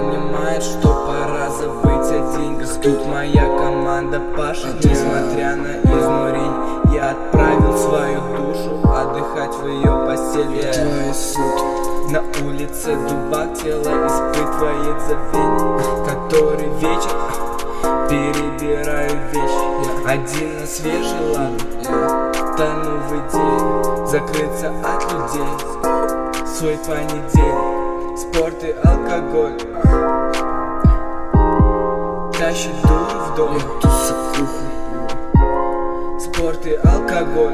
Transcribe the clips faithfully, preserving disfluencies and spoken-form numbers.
понимает, что пора забыть о деньгах. Тут моя команда пашет, несмотря на изнурение. Я отправил свою душу отдыхать в ее постели. На улице дубак, тело испытывает забвение. Который вечер перебираю вещи. Один на свежий лад, тону в идее закрыться от людей. Свой понедельник, спорт и алкоголь тащит дуру в дом. Спорт и алкоголь,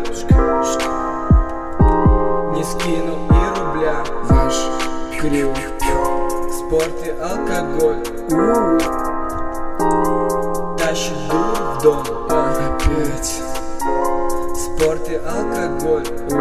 не скину и рубля. Ваш крю. Спорт и алкоголь тащит дуру в дом. Опять. Спорт и алкоголь,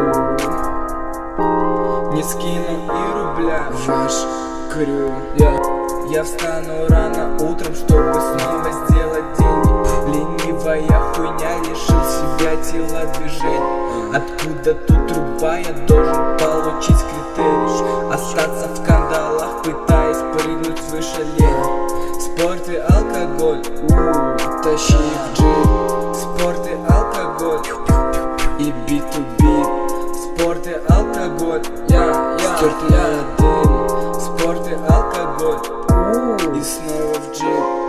не скину и рубля. Ваш крю. Я, я встану рано утром, чтобы снова сделать деньги. Ленивая хуйня, лишил себя телодвижений. Откуда тут труба, я должен получить критерий. Остаться в кандалах, пытаясь прыгнуть выше лени. Спорт и алкоголь, у тащи в джип. Спорт и алкоголь и би ту би. Спорт и алкоголь, Я, я, стертый я. дым. Спорт и алкоголь У и снова в джип.